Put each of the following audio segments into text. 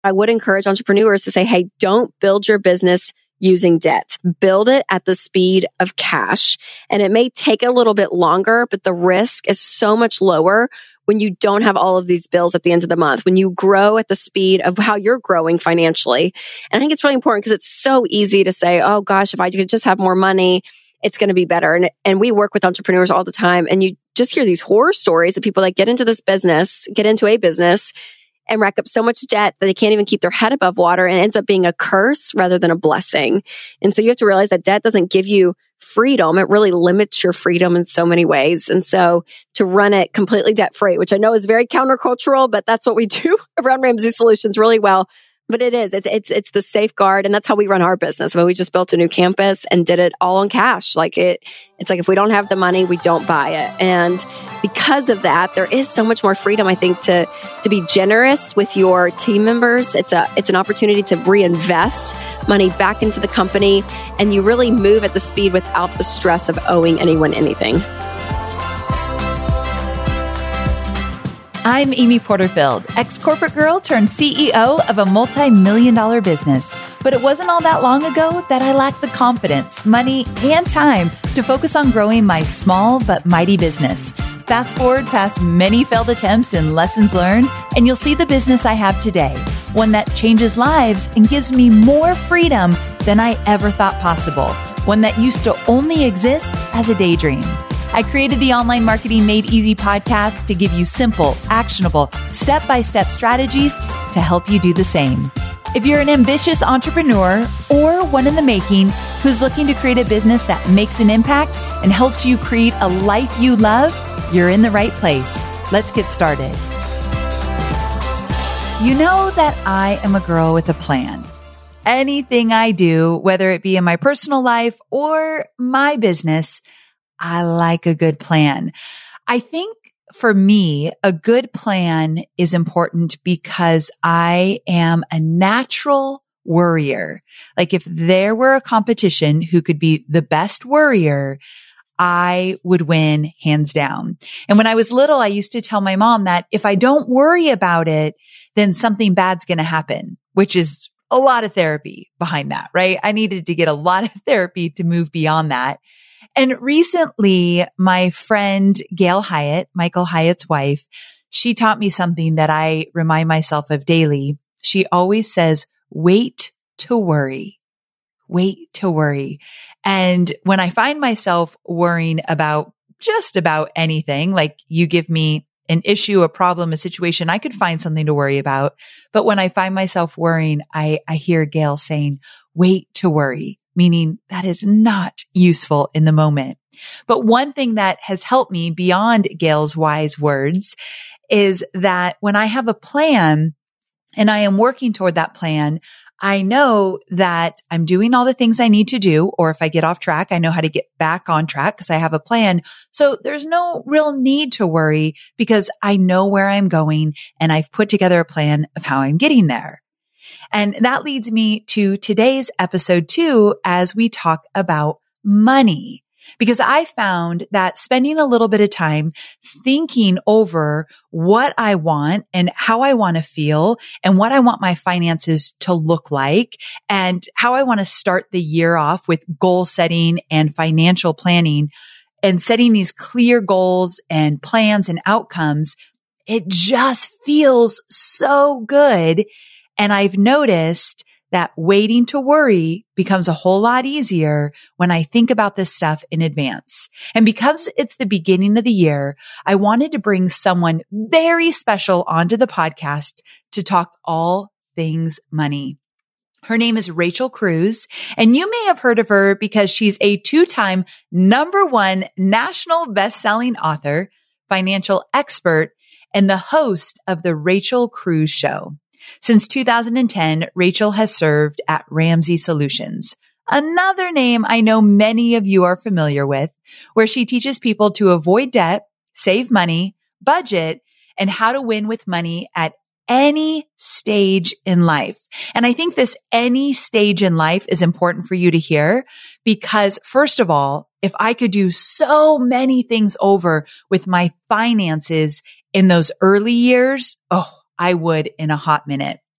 I would encourage entrepreneurs to say, hey, don't build your business using debt. Build it at the speed of cash. And it may take a little bit longer, but the risk is so much lower when you don't have all of these bills at the end of the month, when you grow at the speed of how you're growing financially. And I think it's really important because it's so easy to say, oh gosh, if I could just have more money, it's going to be better. And we work with entrepreneurs all the time. And you just hear these horror stories of people that get into a business and rack up so much debt that they can't even keep their head above water, and it ends up being a curse rather than a blessing. And so you have to realize that debt doesn't give you freedom. It really limits your freedom in so many ways. And so to run it completely debt free, which I know is very countercultural, but that's what we do around Ramsey Solutions really well. But it is. It's the safeguard, and that's how we run our business. I mean, we just built a new campus and did it all on cash. It's like if we don't have the money, we don't buy it. And because of that, there is so much more freedom, I think, to be generous with your team members. It's an opportunity to reinvest money back into the company, and you really move at the speed without the stress of owing anyone anything. I'm Amy Porterfield, ex-corporate girl turned CEO of a multi-million-dollar business. But it wasn't all that long ago that I lacked the confidence, money, and time to focus on growing my small but mighty business. Fast forward past many failed attempts and lessons learned, and you'll see the business I have today, one that changes lives and gives me more freedom than I ever thought possible, one that used to only exist as a daydream. I created the Online Marketing Made Easy podcast to give you simple, actionable, step-by-step strategies to help you do the same. If you're an ambitious entrepreneur or one in the making who's looking to create a business that makes an impact and helps you create a life you love, you're in the right place. Let's get started. You know that I am a girl with a plan. Anything I do, whether it be in my personal life or my business, I like a good plan. I think for me, a good plan is important because I am a natural worrier. Like if there were a competition who could be the best worrier, I would win hands down. And when I was little, I used to tell my mom that if I don't worry about it, then something bad's going to happen, which is a lot of therapy behind that, right? I needed to get a lot of therapy to move beyond that. And recently, my friend Gail Hyatt, Michael Hyatt's wife, she taught me something that I remind myself of daily. She always says, wait to worry. Wait to worry. And when I find myself worrying about just about anything, like you give me an issue, a problem, a situation, I could find something to worry about. But when I find myself worrying, I hear Gail saying, wait to worry, meaning that is not useful in the moment. But one thing that has helped me beyond Gail's wise words is that when I have a plan and I am working toward that plan, I know that I'm doing all the things I need to do, or if I get off track, I know how to get back on track because I have a plan. So there's no real need to worry because I know where I'm going and I've put together a plan of how I'm getting there. And that leads me to today's episode 2 as we talk about money. Because I found that spending a little bit of time thinking over what I want and how I want to feel and what I want my finances to look like and how I want to start the year off with goal setting and financial planning and setting these clear goals and plans and outcomes, it just feels so good. And I've noticed that waiting to worry becomes a whole lot easier when I think about this stuff in advance. And because it's the beginning of the year, I wanted to bring someone very special onto the podcast to talk all things money. Her name is Rachel Cruz, and you may have heard of her because she's a 2-time #1 national best-selling author, financial expert, and the host of The Rachel Cruz Show. Since 2010, Rachel has served at Ramsey Solutions, another name I know many of you are familiar with, where she teaches people to avoid debt, save money, budget, and how to win with money at any stage in life. And I think this any stage in life is important for you to hear because, first of all, if I could do so many things over with my finances in those early years, I would in a hot minute.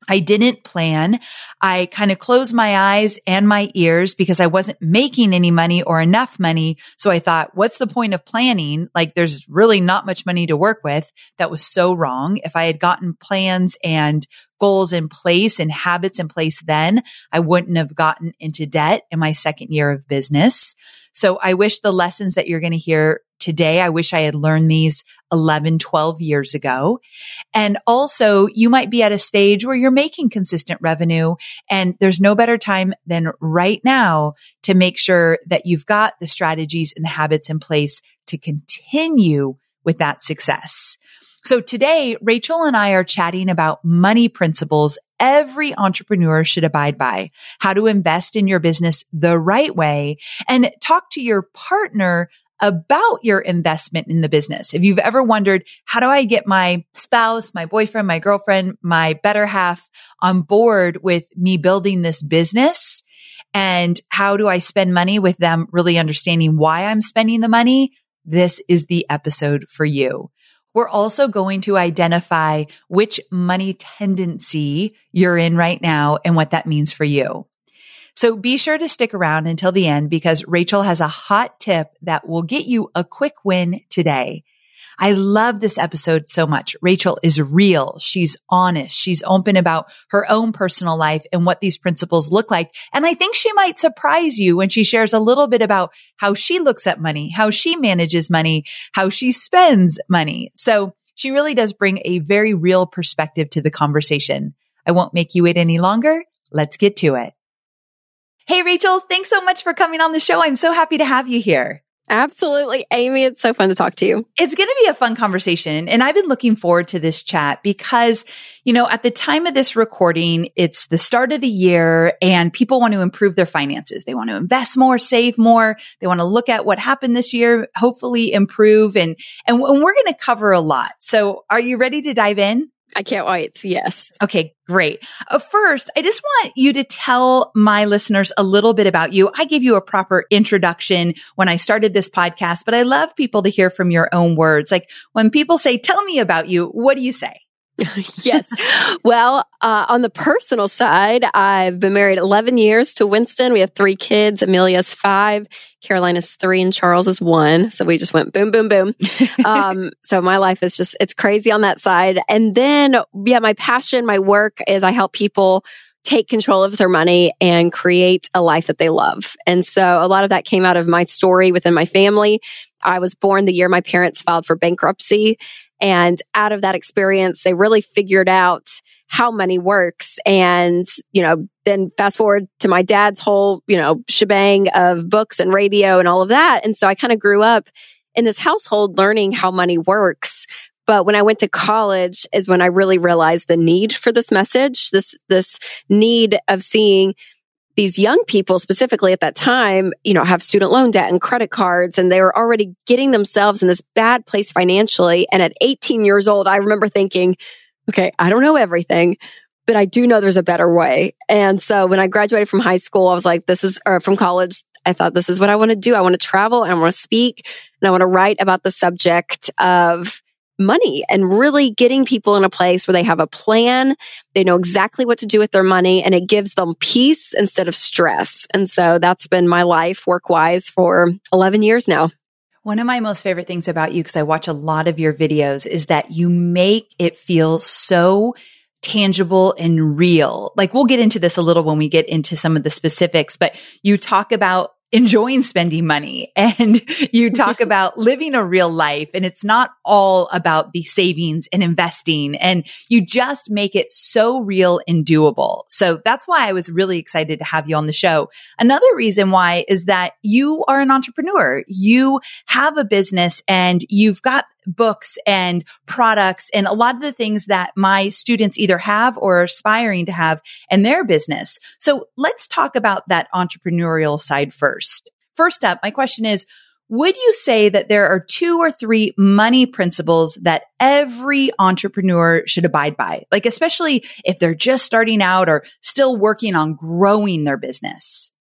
I didn't plan. I kind of closed my eyes and my ears because I wasn't making any money or enough money. So I thought, what's the point of planning? Like there's really not much money to work with. That was so wrong. If I had gotten plans and goals in place and habits in place then, I wouldn't have gotten into debt in my second year of business. So I wish the lessons that you're going to hear today, I wish I had learned these 11, 12 years ago. And also you might be at a stage where you're making consistent revenue and there's no better time than right now to make sure that you've got the strategies and the habits in place to continue with that success. So today, Rachel and I are chatting about money principles every entrepreneur should abide by, how to invest in your business the right way, and talk to your partner about your investment in the business. If you've ever wondered, how do I get my spouse, my boyfriend, my girlfriend, my better half on board with me building this business? And how do I spend money with them really understanding why I'm spending the money? This is the episode for you. We're also going to identify which money tendency you're in right now and what that means for you. So be sure to stick around until the end because Rachel has a hot tip that will get you a quick win today. I love this episode so much. Rachel is real. She's honest. She's open about her own personal life and what these principles look like. And I think she might surprise you when she shares a little bit about how she looks at money, how she manages money, how she spends money. So she really does bring a very real perspective to the conversation. I won't make you wait any longer. Let's get to it. Hey, Rachel, thanks so much for coming on the show. I'm so happy to have you here. Absolutely, Amy. It's so fun to talk to you. It's going to be a fun conversation. And I've been looking forward to this chat because, at the time of this recording, it's the start of the year and people want to improve their finances. They want to invest more, save more. They want to look at what happened this year, hopefully improve. And we're going to cover a lot. So are you ready to dive in? I can't wait. Yes. Okay, great. First, I just want you to tell my listeners a little bit about you. I gave you a proper introduction when I started this podcast, but I love people to hear from your own words. Like when people say, tell me about you, what do you say? Yes. Well, on the personal side, I've been married 11 years to Winston. We have 3 kids. Amelia's 5, Carolina's 3, and Charles is 1. So we just went boom, boom, boom. So my life is it's crazy on that side. And then, my passion, my work is I help people take control of their money and create a life that they love. And so a lot of that came out of my story within my family. I was born the year my parents filed for bankruptcy. And out of that experience, they really figured out how money works. And, then fast forward to my dad's whole, shebang of books and radio and all of that. And so I kind of grew up in this household learning how money works. But when I went to college is when I really realized the need for this message, this need of seeing these young people specifically at that time, have student loan debt and credit cards, and they were already getting themselves in this bad place financially. And at 18 years old, I remember thinking, okay, I don't know everything, but I do know there's a better way. And so when I graduated from high school, I was like, from college, I thought this is what I want to do. I want to travel and I want to speak and I want to write about the subject of money and really getting people in a place where they have a plan. They know exactly what to do with their money and it gives them peace instead of stress. And so that's been my life work-wise for 11 years now. One of my most favorite things about you, because I watch a lot of your videos, is that you make it feel so tangible and real. Like we'll get into this a little when we get into some of the specifics, but you talk about enjoying spending money and you talk about living a real life, and it's not all about the savings and investing, and you just make it so real and doable. So that's why I was really excited to have you on the show. Another reason why is that you are an entrepreneur. You have a business and you've got books and products and a lot of the things that my students either have or are aspiring to have in their business. So let's talk about that entrepreneurial side first. First up, my question is, would you say that there are 2 or 3 money principles that every entrepreneur should abide by? Like, especially if they're just starting out or still working on growing their business.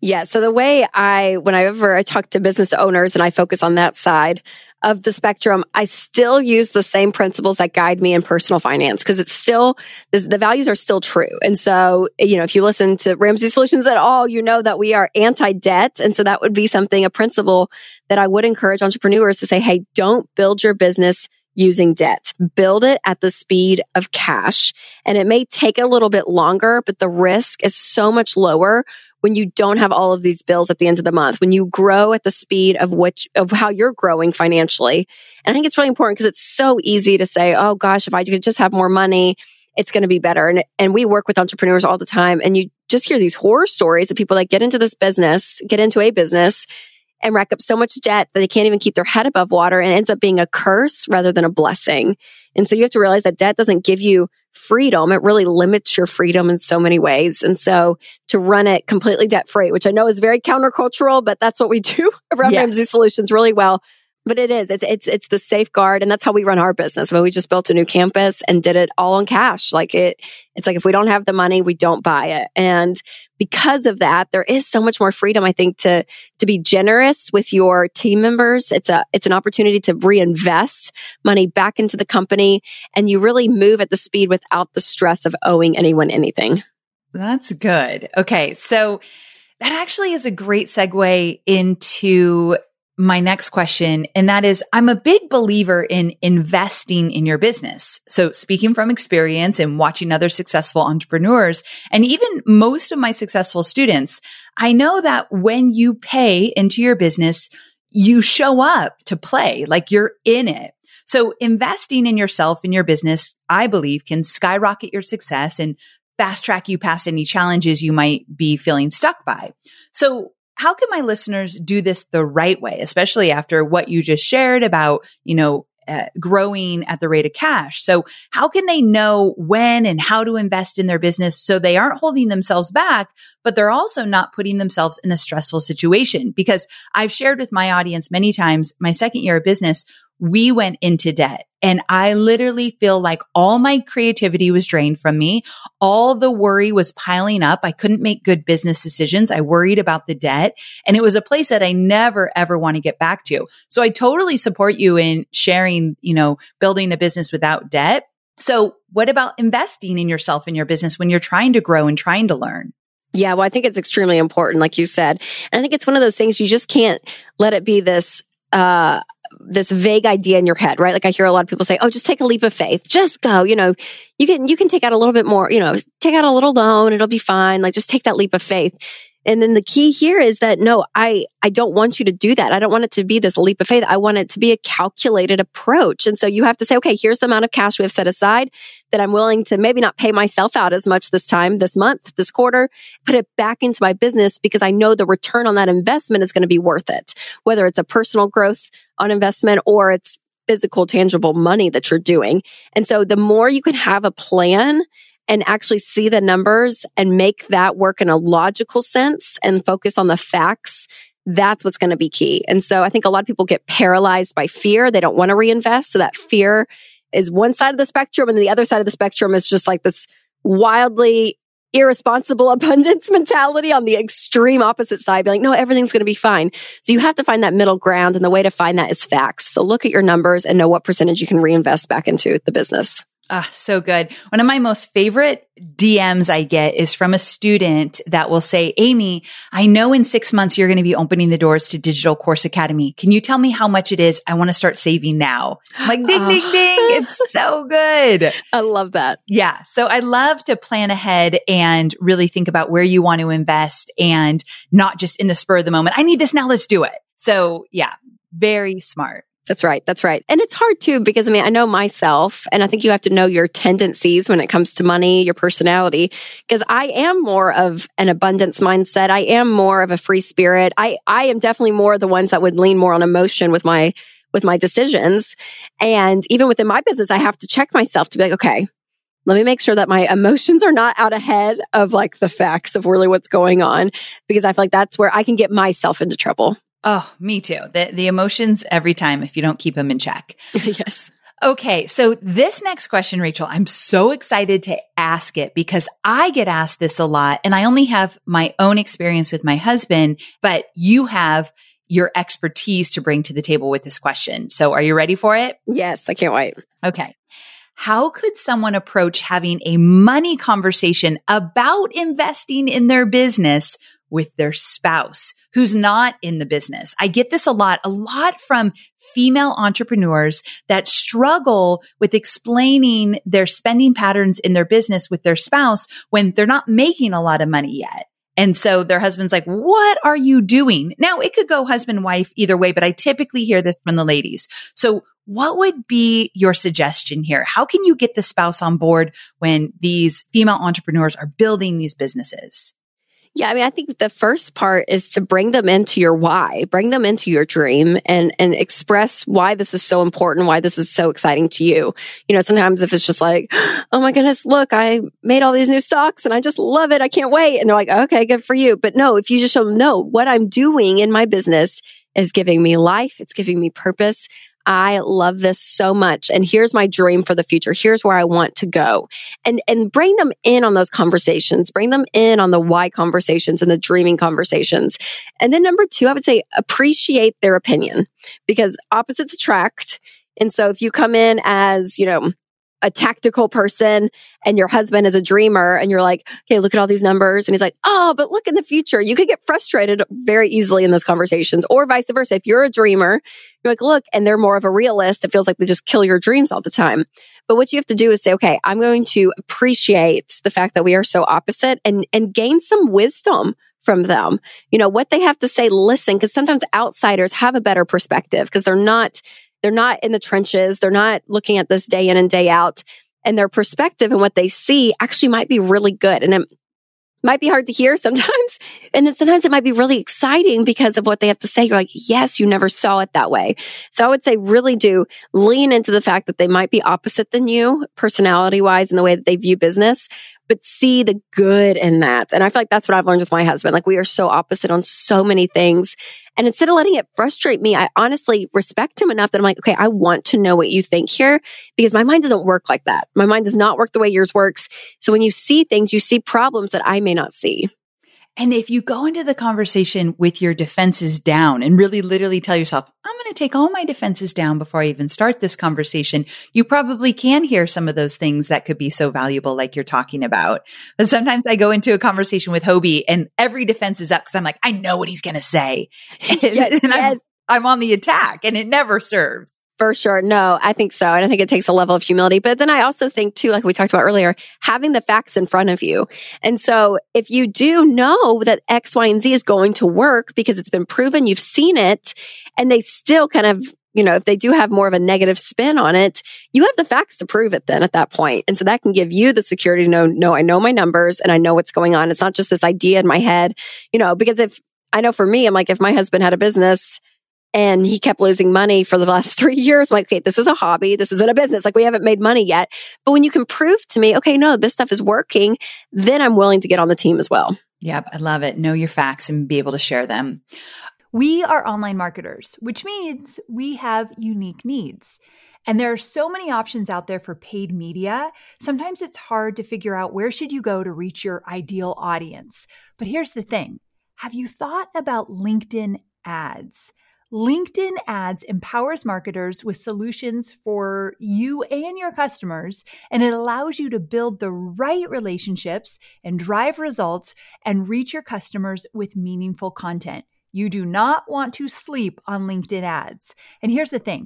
Yeah. So the way whenever I talk to business owners and I focus on that side of the spectrum, I still use the same principles that guide me in personal finance because it's still, the values are still true. And so, if you listen to Ramsey Solutions at all, you know that we are anti-debt. And so that would be a principle that I would encourage entrepreneurs to say, hey, don't build your business using debt. Build it at the speed of cash. And it may take a little bit longer, but the risk is so much lower when you don't have all of these bills at the end of the month, when you grow at the speed of how you're growing financially. And I think it's really important because it's so easy to say, oh gosh, if I could just have more money, it's going to be better. And we work with entrepreneurs all the time. And you just hear these horror stories of people that get into a business and rack up so much debt that they can't even keep their head above water, and it ends up being a curse rather than a blessing. And so you have to realize that debt doesn't give you freedom. It really limits your freedom in so many ways. And so to run it completely debt free, which I know is very countercultural, but that's what we do around Ramsey Solutions really well. But it is. It's the safeguard, and that's how we run our business. I mean, we just built a new campus and did it all on cash. It's like if we don't have the money, we don't buy it. And because of that, there is so much more freedom, I think, to be generous with your team members. It's an opportunity to reinvest money back into the company, and you really move at the speed without the stress of owing anyone anything. That's good. Okay, so that actually is a great segue into my next question. And that is, I'm a big believer in investing in your business. So speaking from experience and watching other successful entrepreneurs and even most of my successful students, I know that when you pay into your business, you show up to play, like you're in it. So investing in yourself and your business, I believe, can skyrocket your success and fast track you past any challenges you might be feeling stuck by. So how can my listeners do this the right way, especially after what you just shared about, growing at the rate of cash? So how can they know when and how to invest in their business so they aren't holding themselves back, but they're also not putting themselves in a stressful situation? Because I've shared with my audience many times, my second year of business, we went into debt. And I literally feel like all my creativity was drained from me. All the worry was piling up. I couldn't make good business decisions. I worried about the debt. And it was a place that I never, ever want to get back to. So I totally support you in sharing, building a business without debt. So what about investing in yourself and your business when you're trying to grow and trying to learn? Yeah, well, I think it's extremely important, like you said. And I think it's one of those things you just can't let it be this vague idea in your head, right? Like I hear a lot of people say, oh, just take a leap of faith. Just go, you can take out a little bit more, take out a little loan. It'll be fine. Like just take that leap of faith. And then the key here is that, no, I don't want you to do that. I don't want it to be this leap of faith. I want it to be a calculated approach. And so you have to say, okay, here's the amount of cash we have set aside that I'm willing to maybe not pay myself out as much this time, this month, this quarter, put it back into my business because I know the return on that investment is going to be worth it. Whether it's a personal growth on investment or it's physical, tangible money that you're doing. And so the more you can have a plan and actually see the numbers and make that work in a logical sense and focus on the facts, that's what's going to be key. And so I think a lot of people get paralyzed by fear. They don't want to reinvest. So that fear is one side of the spectrum, and the other side of the spectrum is just like this wildly irresponsible abundance mentality on the extreme opposite side, being like, no, everything's going to be fine. So you have to find that middle ground, and the way to find that is facts. So look at your numbers and know what percentage you can reinvest back into the business. Ah, so good. One of my most favorite DMs I get is from a student that will say, Amy, I know in 6 months you're going to be opening the doors to Digital Course Academy. Can you tell me how much it is? I want to start saving now. I'm like, ding, ding, ding. It's so good. I love that. Yeah. So I love to plan ahead and really think about where you want to invest and not just in the spur of the moment. I need this now. Let's do it. So yeah, very smart. That's right. That's right. And it's hard too, because I know myself, and I think you have to know your tendencies when it comes to money, your personality, because I am more of an abundance mindset. I am more of a free spirit. I am definitely more the ones that would lean more on emotion with my decisions. And even within my business, I have to check myself to be like, okay, let me make sure that my emotions are not out ahead of like the facts of really what's going on, because I feel like that's where I can get myself into trouble. Oh, me too. The emotions every time if you don't keep them in check. Yes. Okay, so this next question, Rachel, I'm so excited to ask it because I get asked this a lot, and I only have my own experience with my husband, but you have your expertise to bring to the table with this question. So are you ready for it? Yes, I can't wait. Okay. How could someone approach having a money conversation about investing in their business with their spouse who's not in the business? I get this a lot from female entrepreneurs that struggle with explaining their spending patterns in their business with their spouse when they're not making a lot of money yet. And so their husband's like, what are you doing? Now it could go husband, wife, either way, but I typically hear this from the ladies. So what would be your suggestion here? How can you get the spouse on board when these female entrepreneurs are building these businesses? Yeah, I mean, I think the first part is to bring them into your why, bring them into your dream and express why this is so important, why this is so exciting to you. You know, sometimes if it's just like, oh my goodness, look, I made all these new stocks and I just love it. I can't wait. And they're like, okay, good for you. But no, if you just show them, no, what I'm doing in my business is giving me life. It's giving me purpose. I love this so much. And here's my dream for the future. Here's where I want to go. And bring them in on those conversations. Bring them in on the why conversations and the dreaming conversations. And then number 2, I would say appreciate their opinion because opposites attract. And so if you come in as, you know, a tactical person and your husband is a dreamer and you're like, okay, look at all these numbers. And he's like, oh, but look in the future. You could get frustrated very easily in those conversations or vice versa. If you're a dreamer, you're like, look, and they're more of a realist. It feels like they just kill your dreams all the time. But what you have to do is say, okay, I'm going to appreciate the fact that we are so opposite and gain some wisdom from them. You know, what they have to say, listen, because sometimes outsiders have a better perspective because they're not in the trenches. They're not looking at this day in and day out. And their perspective and what they see actually might be really good. And it might be hard to hear sometimes. And then sometimes it might be really exciting because of what they have to say. You're like, yes, you never saw it that way. So I would say really do lean into the fact that they might be opposite than you, personality-wise, in the way that they view business, but see the good in that. And I feel like that's what I've learned with my husband. Like we are so opposite on so many things. And instead of letting it frustrate me, I honestly respect him enough that I'm like, okay, I want to know what you think here because my mind doesn't work like that. My mind does not work the way yours works. So when you see things, you see problems that I may not see. And if you go into the conversation with your defenses down and really literally tell yourself, I'm going to take all my defenses down before I even start this conversation, you probably can hear some of those things that could be so valuable like you're talking about. But sometimes I go into a conversation with Hobie and every defense is up because I'm like, I know what he's going to say. And I'm on the attack and it never serves. For sure. No, I think so. And I think it takes a level of humility. But then I also think too, like we talked about earlier, having the facts in front of you. And so if you do know that X, Y, and Z is going to work because it's been proven, you've seen it, and they still kind of, you know, if they do have more of a negative spin on it, you have the facts to prove it then at that point. And so that can give you the security to know, no, I know my numbers and I know what's going on. It's not just this idea in my head, you know, because if I know for me, I'm like, if my husband had a business and he kept losing money for the last 3 years, I'm like, okay, this is a hobby. This isn't a business. Like we haven't made money yet. But when you can prove to me, okay, no, this stuff is working, then I'm willing to get on the team as well. Yep. I love it. Know your facts and be able to share them. We are online marketers, which means we have unique needs. And there are so many options out there for paid media. Sometimes it's hard to figure out where should you go to reach your ideal audience. But here's the thing. Have you thought about LinkedIn ads? LinkedIn ads empowers marketers with solutions for you and your customers, and it allows you to build the right relationships and drive results and reach your customers with meaningful content. You do not want to sleep on LinkedIn ads. And here's the thing,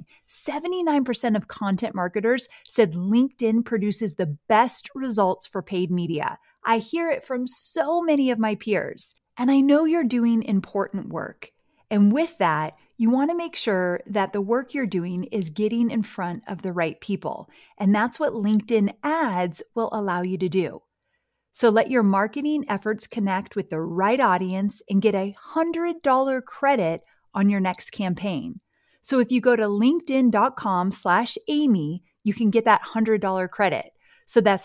79% of content marketers said LinkedIn produces the best results for paid media. I hear it from so many of my peers. And I know you're doing important work. And with that, you want to make sure that the work you're doing is getting in front of the right people. And that's what LinkedIn ads will allow you to do. So let your marketing efforts connect with the right audience and get a $100 credit on your next campaign. So if you go to linkedin.com/Amy, you can get that $100 credit. So that's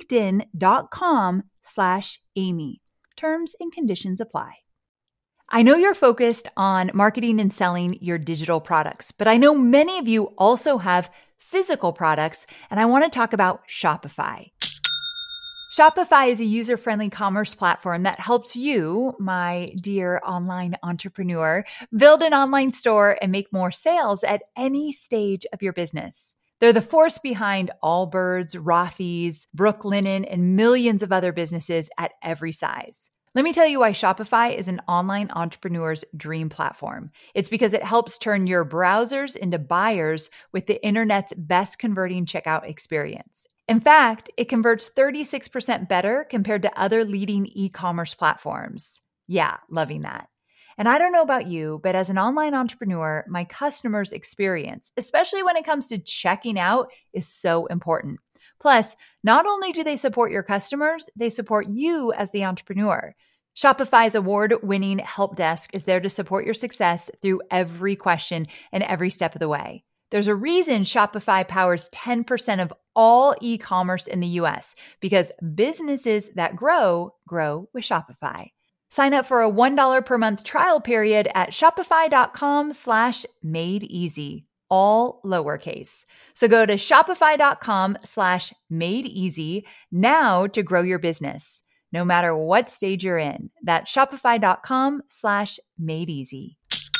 linkedin.com/Amy. Terms and conditions apply. I know you're focused on marketing and selling your digital products, but I know many of you also have physical products, and I want to talk about Shopify. Shopify is a user-friendly commerce platform that helps you, my dear online entrepreneur, build an online store and make more sales at any stage of your business. They're the force behind Allbirds, Rothy's, Brooklinen, and millions of other businesses at every size. Let me tell you why Shopify is an online entrepreneur's dream platform. It's because it helps turn your browsers into buyers with the internet's best converting checkout experience. In fact, it converts 36% better compared to other leading e-commerce platforms. Yeah, loving that. And I don't know about you, but as an online entrepreneur, my customers' experience, especially when it comes to checking out, is so important. Plus, not only do they support your customers, they support you as the entrepreneur. Shopify's award-winning help desk is there to support your success through every question and every step of the way. There's a reason Shopify powers 10% of all e-commerce in the US, because businesses that grow with Shopify. Sign up for a $1 per month trial period at shopify.com/madeeasy, all lowercase. So go to shopify.com/madeeasy now to grow your business, no matter what stage you're in. That's shopify.com/madeeasy.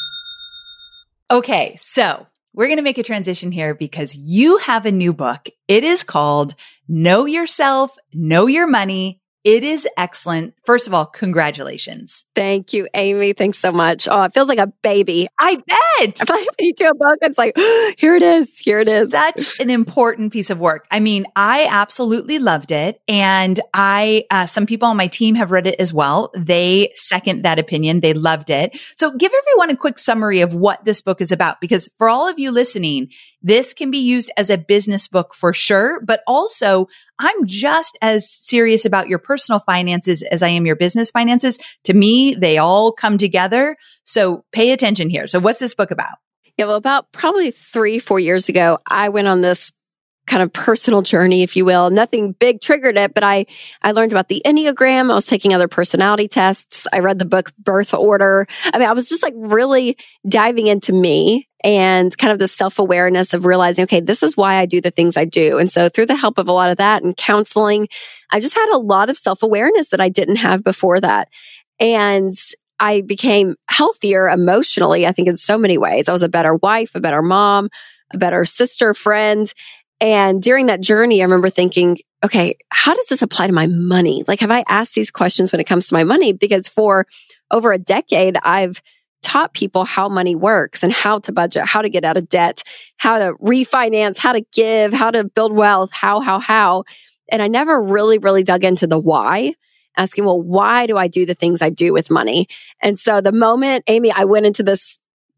Okay, so we're going to make a transition here because you have a new book. It is called Know Yourself, Know Your Money. It is excellent. First of all, congratulations. Thank you, Amy. Thanks so much. Oh, it feels like a baby. I bet. If I you do a book, it's like, here it is. Here it is. Such an important piece of work. I mean, I absolutely loved it. And some people on my team have read it as well. They second that opinion. They loved it. So give everyone a quick summary of what this book is about, because for all of you listening, this can be used as a business book for sure, but also I'm just as serious about your personal finances as I am your business finances. To me, they all come together. So pay attention here. So what's this book about? Yeah, well, about probably 3-4 years ago, I went on this kind of personal journey, if you will. Nothing big triggered it, but I learned about the Enneagram. I was taking other personality tests. I read the book Birth Order. I mean, I was just like really diving into me and kind of the self-awareness of realizing, okay, this is why I do the things I do. And so through the help of a lot of that and counseling, I just had a lot of self-awareness that I didn't have before that. And I became healthier emotionally, I think in so many ways. I was a better wife, a better mom, a better sister, friend. And during that journey, I remember thinking, okay, how does this apply to my money? Like, have I asked these questions when it comes to my money? Because for over a decade, I've taught people how money works and how to budget, how to get out of debt, how to refinance, how to give, how to build wealth, how. And I never really dug into the why, asking, well, why do I do the things I do with money? And so the moment, Amy, I went into this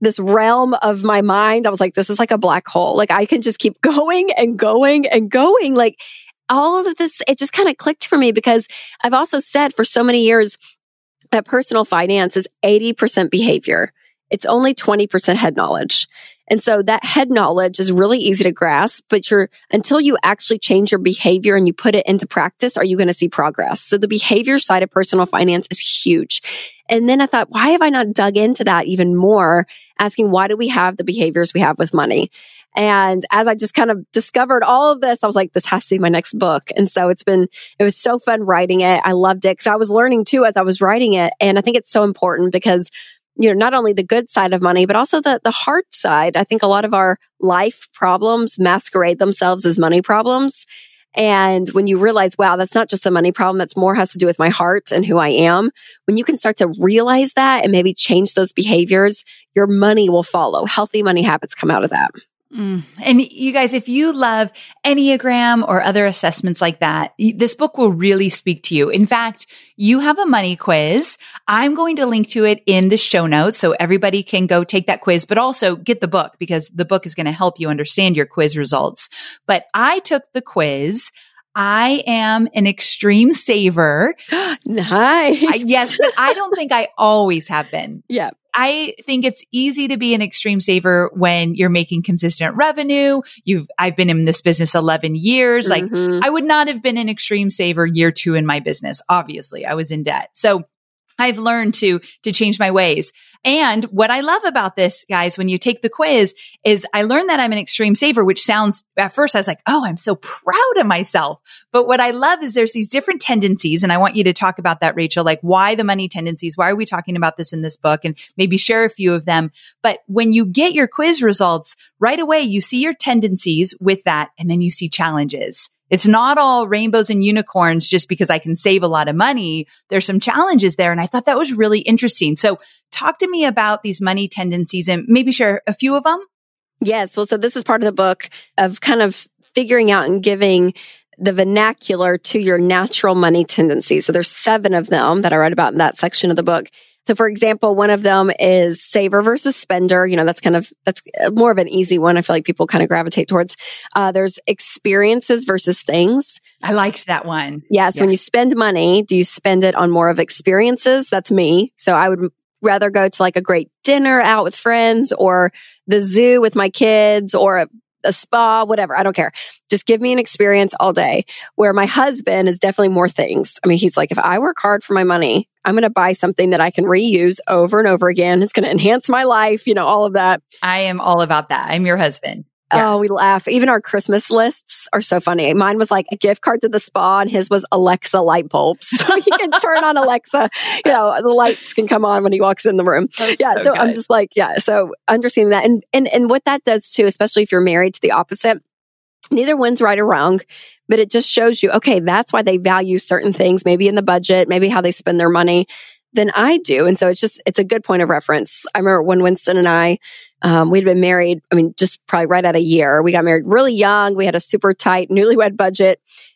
realm of my mind, I was like, this is like a black hole. Like I can just keep going and going and going. Like all of this, it just kind of clicked for me because I've also said for so many years that personal finance is 80% behavior. It's only 20% head knowledge. And so that head knowledge is really easy to grasp, but until you actually change your behavior and you put it into practice, are you going to see progress? So the behavior side of personal finance is huge. And then I thought, why have I not dug into that even more? Asking, why do we have the behaviors we have with money? And as I just kind of discovered all of this, I was like, this has to be my next book. And so it was so fun writing it. I loved it because I was learning too as I was writing it. And I think it's so important because, you know, not only the good side of money, but also the hard side. I think a lot of our life problems masquerade themselves as money problems. And when you realize, wow, that's not just a money problem, that's more has to do with my heart and who I am. When you can start to realize that and maybe change those behaviors, your money will follow. Healthy money habits come out of that. And you guys, if you love Enneagram or other assessments like that, this book will really speak to you. In fact, you have a money quiz. I'm going to link to it in the show notes so everybody can go take that quiz, but also get the book because the book is going to help you understand your quiz results. But I took the quiz. I am an extreme saver. Nice. Yes, but I don't think I always have been. Yeah. I think it's easy to be an extreme saver when you're making consistent revenue. I've been in this business 11 years. Like I would not have been an extreme saver year 2 in my business. Obviously, I was in debt. So I've learned to change my ways. And what I love about this, guys, when you take the quiz is I learned that I'm an extreme saver, which sounds at first I was like, oh, I'm so proud of myself. But what I love is there's these different tendencies. And I want you to talk about that, Rachel, like why the money tendencies? Why are we talking about this in this book? And maybe share a few of them. But when you get your quiz results right away, you see your tendencies with that. And then you see challenges. It's not all rainbows and unicorns just because I can save a lot of money. There's some challenges there. And I thought that was really interesting. So talk to me about these money tendencies and maybe share a few of them. Yes. Well, so this is part of the book of kind of figuring out and giving the vernacular to your natural money tendencies. So there's 7 of them that I write about in that section of the book. So for example, one of them is saver versus spender. That's more of an easy one. I feel like people kind of gravitate towards. There's experiences versus things. I liked that one. Yeah. So when you spend money, do you spend it on more of experiences? That's me. So I would rather go to like a great dinner out with friends or the zoo with my kids or a spa, whatever. I don't care. Just give me an experience all day. Where my husband is definitely more things. I mean, he's like, if I work hard for my money, I'm going to buy something that I can reuse over and over again. It's going to enhance my life, all of that. I am all about that. I'm your husband. Yeah. Oh, we laugh. Even our Christmas lists are so funny. Mine was like a gift card to the spa and his was Alexa light bulbs. So you can turn on Alexa, the lights can come on when he walks in the room. That's so good. I'm just like, so understanding that. And what that does too, especially if you're married to the opposite, neither one's right or wrong, but it just shows you, okay, that's why they value certain things, maybe in the budget, maybe how they spend their money than I do. And so it's a good point of reference. I remember when Winston and I, we'd been married, just probably right at a year. We got married really young. We had a super tight newlywed budget.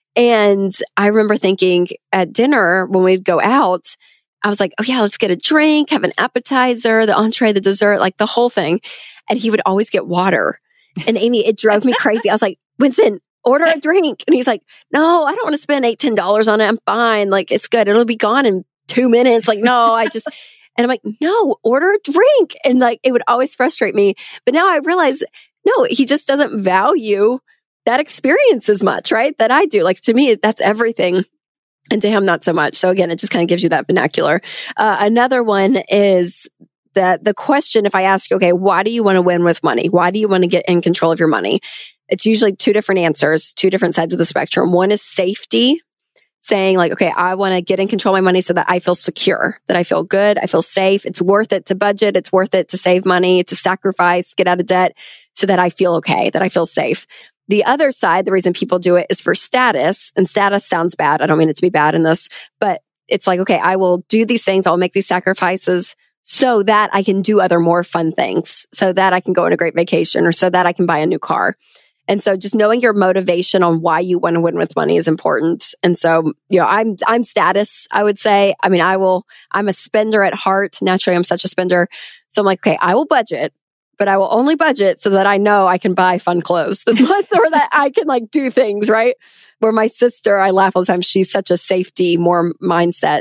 And I remember thinking at dinner when we'd go out, I was like, oh yeah, let's get a drink, have an appetizer, the entree, the dessert, like the whole thing. And he would always get water. And Amy, it drove me crazy. I was like, Winston, order a drink. And he's like, no, I don't want to spend $8-10 on it. I'm fine. Like, it's good. It'll be gone in 2 minutes. Like, no, and I'm like, no, order a drink. And like, it would always frustrate me. But now I realize, no, he just doesn't value that experience as much, right? That I do. Like, to me, that's everything. And to him, not so much. So again, it just kind of gives you that vernacular. Another one is the question, if I ask you, okay, why do you want to win with money? Why do you want to get in control of your money? It's usually 2 different answers, 2 different sides of the spectrum. One is safety, saying like, okay, I want to get in control of my money so that I feel secure, that I feel good, I feel safe. It's worth it to budget. It's worth it to save money, to sacrifice, get out of debt so that I feel okay, that I feel safe. The other side, the reason people do it is for status, and status sounds bad. I don't mean it to be bad in this, but it's like, okay, I will do these things. I'll make these sacrifices so that I can do other more fun things, so that I can go on a great vacation or so that I can buy a new car. And so just knowing your motivation on why you want to win with money is important. And so, I'm status, I would say. I'm a spender at heart. Naturally, I'm such a spender. So I'm like, okay, I will budget, but I will only budget so that I know I can buy fun clothes this month or that I can like do things, right? Where my sister, I laugh all the time. She's such a safety, more mindset.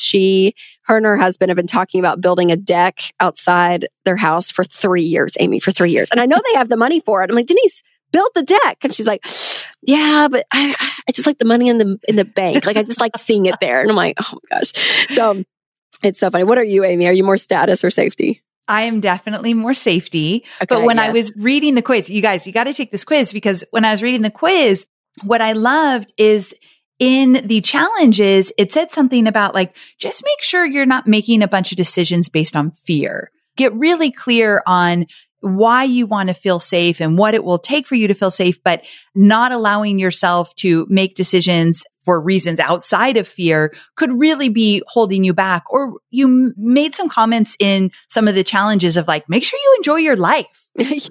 Her and her husband have been talking about building a deck outside their house for 3 years, Amy, for 3 years. And I know they have the money for it. I'm like, Denise, build the deck. And she's like, yeah, but I just like the money in the bank. Like, I just like seeing it there. And I'm like, oh my gosh. So it's so funny. What are you, Amy? Are you more status or safety? I am definitely more safety. Okay, but when I was reading the quiz, you guys, you got to take this quiz, because when I was reading the quiz, what I loved is in the challenges, it said something about like, just make sure you're not making a bunch of decisions based on fear. Get really clear on why you want to feel safe and what it will take for you to feel safe, but not allowing yourself to make decisions for reasons outside of fear could really be holding you back. Or you made some comments in some of the challenges of like, make sure you enjoy your life.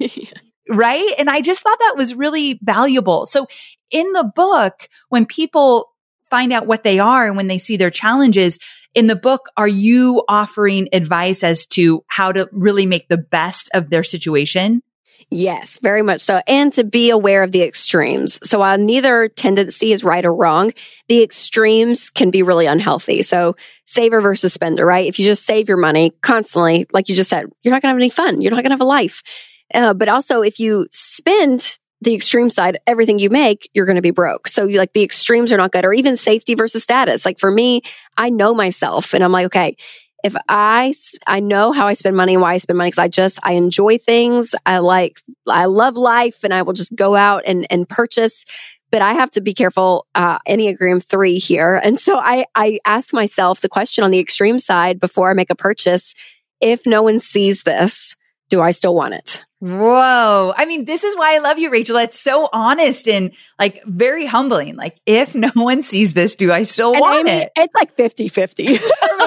Right? And I just thought that was really valuable. So in the book, when people find out what they are and when they see their challenges in the book, are you offering advice as to how to really make the best of their situation? Yes, very much so. And to be aware of the extremes. So while neither tendency is right or wrong, the extremes can be really unhealthy. So saver versus spender, right? If you just save your money constantly, like you just said, you're not going to have any fun. You're not going to have a life. But also if you spend the extreme side, everything you make, you're going to be broke. So the extremes are not good. Or even safety versus status. Like for me, I know myself and I'm like, okay, if I know how I spend money and why I spend money, because I enjoy things. I love life, and I will just go out and purchase. But I have to be careful, Enneagram 3 here. And so I ask myself the question on the extreme side before I make a purchase: if no one sees this, do I still want it? Whoa. I mean, this is why I love you, Rachel. It's so honest and like very humbling. Like, if no one sees this, do I still want it? It's like 50-50.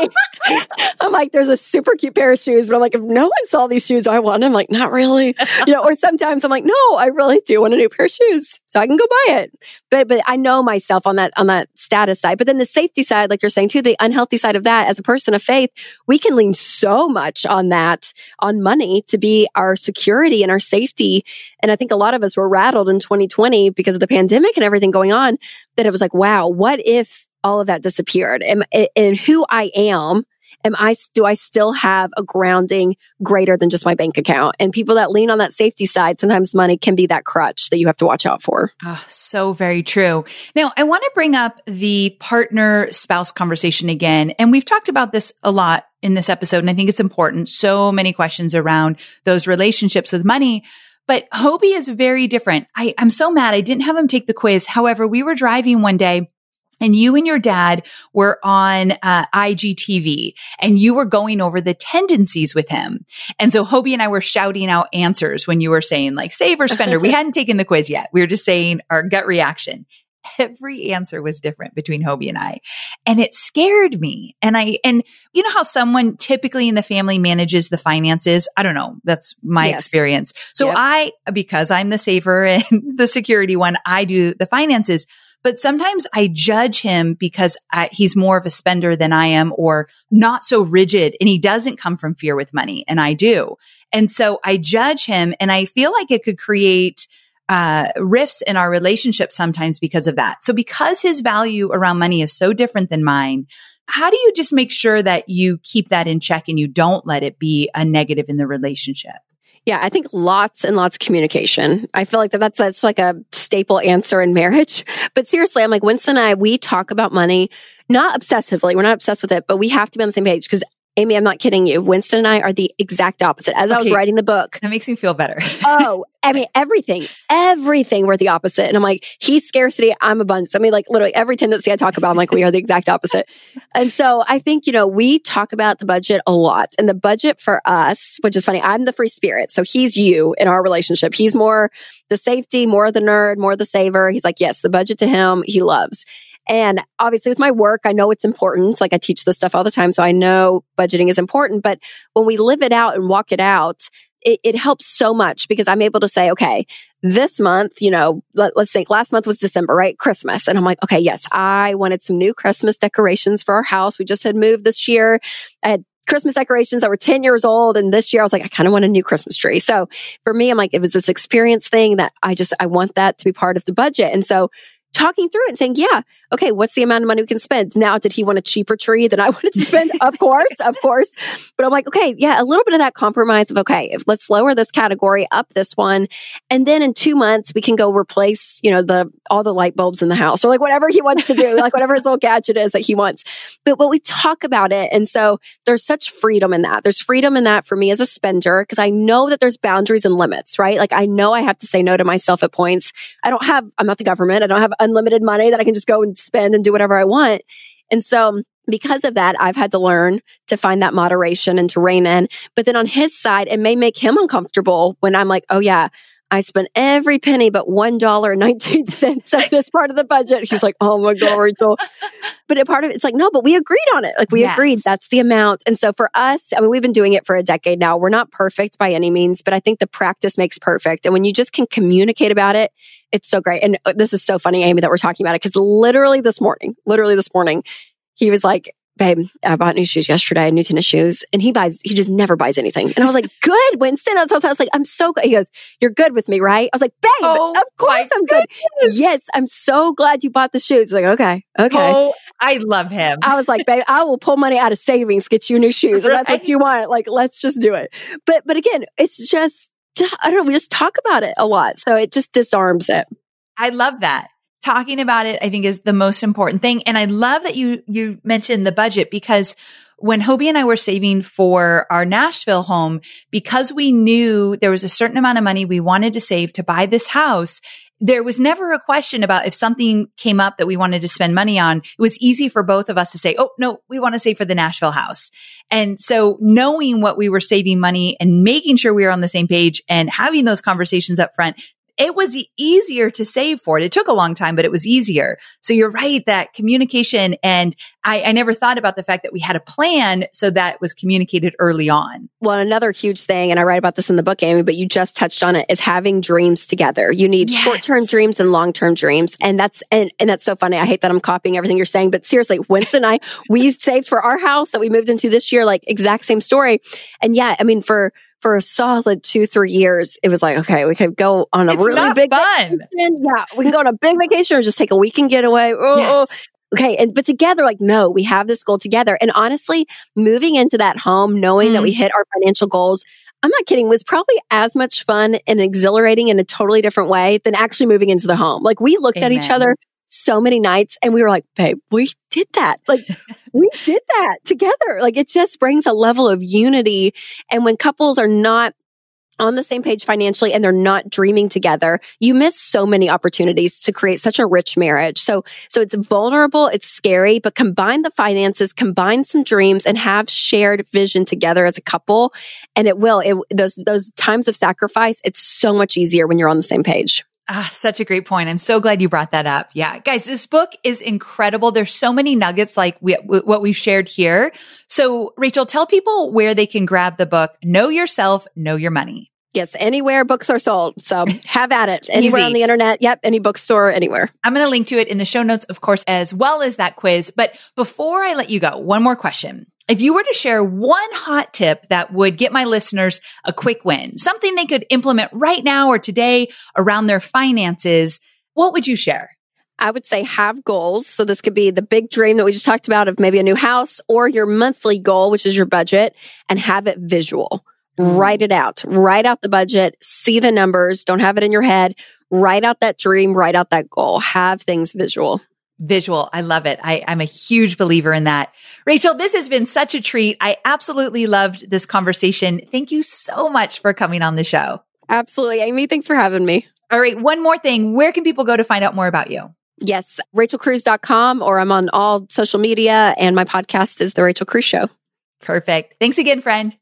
I'm like, there's a super cute pair of shoes, but I'm like, if no one saw these shoes, I want them. Like, not really. Or sometimes I'm like, no, I really do want a new pair of shoes, so I can go buy it. But I know myself on that status side. But then the safety side, like you're saying too, the unhealthy side of that, as a person of faith, we can lean so much on that, on money, to be our security and our safety. And I think a lot of us were rattled in 2020 because of the pandemic and everything going on, that it was like, wow, what if all of that disappeared? And who I am, do I still have a grounding greater than just my bank account? And people that lean on that safety side, sometimes money can be that crutch that you have to watch out for. Oh, so very true. Now, I want to bring up the partner-spouse conversation again. And we've talked about this a lot in this episode, and I think it's important. So many questions around those relationships with money. But Hobie is very different. I'm so mad I didn't have him take the quiz. However, we were driving one day, and you and your dad were on IGTV, and you were going over the tendencies with him. And so Hobie and I were shouting out answers when you were saying like save or spender. We hadn't taken the quiz yet. We were just saying our gut reaction. Every answer was different between Hobie and I. And it scared me. And you know how someone typically in the family manages the finances? I don't know. That's my experience. So yep. Because I'm the saver and the security one, I do the finances. But sometimes I judge him because he's more of a spender than I am, or not so rigid, and he doesn't come from fear with money, and I do. And so I judge him, and I feel like it could create rifts in our relationship sometimes because of that. So because his value around money is so different than mine, how do you just make sure that you keep that in check and you don't let it be a negative in the relationship? Yeah, I think lots and lots of communication. I feel like that's like a staple answer in marriage. But seriously, I'm like, Winston and I, we talk about money, not obsessively. We're not obsessed with it, but we have to be on the same page. Because Amy, I'm not kidding you. Winston and I are the exact opposite. As I was writing the book. That makes me feel better. I mean, everything we're the opposite. And I'm like, he's scarcity, I'm abundance. I mean, like literally every tendency I talk about, I'm like, we are the exact opposite. And so I think, we talk about the budget a lot. And the budget for us, which is funny, I'm the free spirit. So he's you in our relationship. He's more the safety, more the nerd, more the saver. He's like, yes, the budget to him, he loves. And obviously with my work, I know it's important. Like I teach this stuff all the time. So I know budgeting is important. But when we live it out and walk it out, it helps so much because I'm able to say, okay, this month, let's think last month was December, right? Christmas. And I'm like, okay, yes, I wanted some new Christmas decorations for our house. We just had moved this year. I had Christmas decorations that were 10 years old. And this year I was like, I kind of want a new Christmas tree. So for me, I'm like, it was this experience thing that I want that to be part of the budget. And so talking through it and saying, yeah, okay, what's the amount of money we can spend? Now, did he want a cheaper tree than I wanted to spend? Of course. But I'm like, okay, yeah, a little bit of that compromise of, okay, let's lower this category, up this one. And then in 2 months, we can go replace, all the light bulbs in the house or like whatever he wants to do, like whatever his little gadget is that he wants. But we talk about it. And so there's such freedom in that. There's freedom in that for me as a spender, because I know that there's boundaries and limits, right? Like I know I have to say no to myself at points. I'm not the government. I don't have unlimited money that I can just go and spend and do whatever I want. And so because of that, I've had to learn to find that moderation and to rein in. But then on his side, it may make him uncomfortable when I'm like, oh yeah, I spent every penny but $1.19 of this part of the budget. He's like, oh my God, Rachel. But a part of it's like, no, but we agreed on it. Like we agreed that's the amount. And so for us, I mean, we've been doing it for a decade now. We're not perfect by any means, but I think the practice makes perfect. And when you just can communicate about it, it's so great. And this is so funny, Amy, that we're talking about it. Because literally this morning, he was like, babe, I bought new shoes yesterday, new tennis shoes. And he just never buys anything. And I was like, good, Winston. I was like, I'm so good. He goes, you're good with me, right? I was like, babe, of course I'm good. Yes, I'm so glad you bought the shoes. He's like, okay. Oh, I love him. I was like, babe, I will pull money out of savings, get you new shoes. And that's what you want. Like, let's just do it. But again, it's just, I don't know, we just talk about it a lot. So it just disarms it. I love that. Talking about it, I think, is the most important thing. And I love that you mentioned the budget, because when Hobie and I were saving for our Nashville home, because we knew there was a certain amount of money we wanted to save to buy this house, there was never a question about if something came up that we wanted to spend money on. It was easy for both of us to say, oh, no, we want to save for the Nashville house. And so knowing what we were saving money and making sure we were on the same page and having those conversations up front, it was easier to save for it. It took a long time, but it was easier. So you're right that communication, and I never thought about the fact that we had a plan, so that was communicated early on. Well, another huge thing, and I write about this in the book, Amy, but you just touched on it, is having dreams together. You need short-term dreams and long-term dreams. And that's so funny. I hate that I'm copying everything you're saying, but seriously, Winston and I, we saved for our house that we moved into this year, like exact same story. And yeah, I mean, for a solid 2-3 years, it was like, okay, we could go on a really big vacation. Yeah, we can go on a big vacation or just take a weekend getaway. Okay. But together, like, no, we have this goal together. And honestly, moving into that home, knowing that we hit our financial goals, I'm not kidding, was probably as much fun and exhilarating in a totally different way than actually moving into the home. Like, we looked at each other so many nights and we were like, babe, we did that. Like, we did that together. Like, it just brings a level of unity. And when couples are not on the same page financially and they're not dreaming together, you miss so many opportunities to create such a rich marriage. So it's vulnerable, it's scary, but combine the finances, combine some dreams, and have shared vision together as a couple. And those times of sacrifice, it's so much easier when you're on the same page. Such a great point. I'm so glad you brought that up. Yeah, guys, this book is incredible. There's so many nuggets like what we've shared here. So Rachel, tell people where they can grab the book, Know Yourself, Know Your Money. Yes, anywhere books are sold. So have at it. Anywhere on the internet. Yep, any bookstore, anywhere. I'm going to link to it in the show notes, of course, as well as that quiz. But before I let you go, one more question. If you were to share one hot tip that would get my listeners a quick win, something they could implement right now or today around their finances, what would you share? I would say have goals. So this could be the big dream that we just talked about of maybe a new house, or your monthly goal, which is your budget, and have it visual. Write it out. Write out the budget. See the numbers. Don't have it in your head. Write out that dream. Write out that goal. Have things visual. Visual. I love it. I'm a huge believer in that. Rachel, this has been such a treat. I absolutely loved this conversation. Thank you so much for coming on the show. Absolutely. Amy, thanks for having me. All right. One more thing. Where can people go to find out more about you? Yes. RachelCruz.com, or I'm on all social media, and my podcast is The Rachel Cruz Show. Perfect. Thanks again, friend.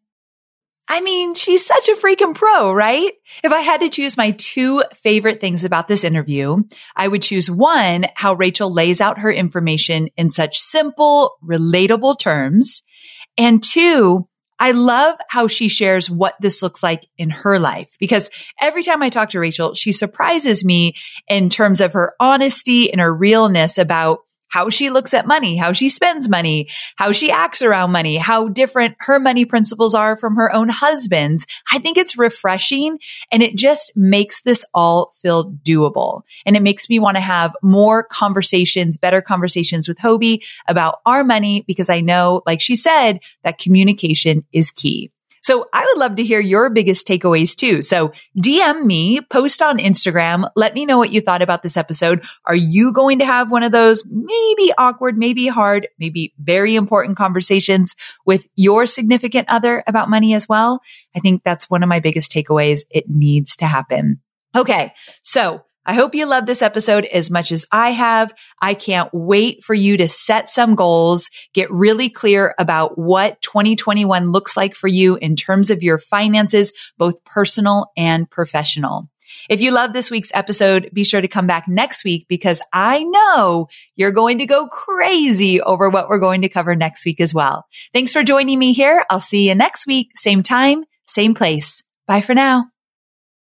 I mean, she's such a freaking pro, right? If I had to choose my two favorite things about this interview, I would choose one, how Rachel lays out her information in such simple, relatable terms. And two, I love how she shares what this looks like in her life, because every time I talk to Rachel, she surprises me in terms of her honesty and her realness about how she looks at money, how she spends money, how she acts around money, how different her money principles are from her own husband's. I think it's refreshing, and it just makes this all feel doable. And it makes me want to have more conversations, better conversations with Hobie about our money, because I know, like she said, that communication is key. So I would love to hear your biggest takeaways too. So DM me, post on Instagram. Let me know what you thought about this episode. Are you going to have one of those maybe awkward, maybe hard, maybe very important conversations with your significant other about money as well? I think that's one of my biggest takeaways. It needs to happen. Okay. So I hope you love this episode as much as I have. I can't wait for you to set some goals, get really clear about what 2021 looks like for you in terms of your finances, both personal and professional. If you love this week's episode, be sure to come back next week, because I know you're going to go crazy over what we're going to cover next week as well. Thanks for joining me here. I'll see you next week. Same time, same place. Bye for now.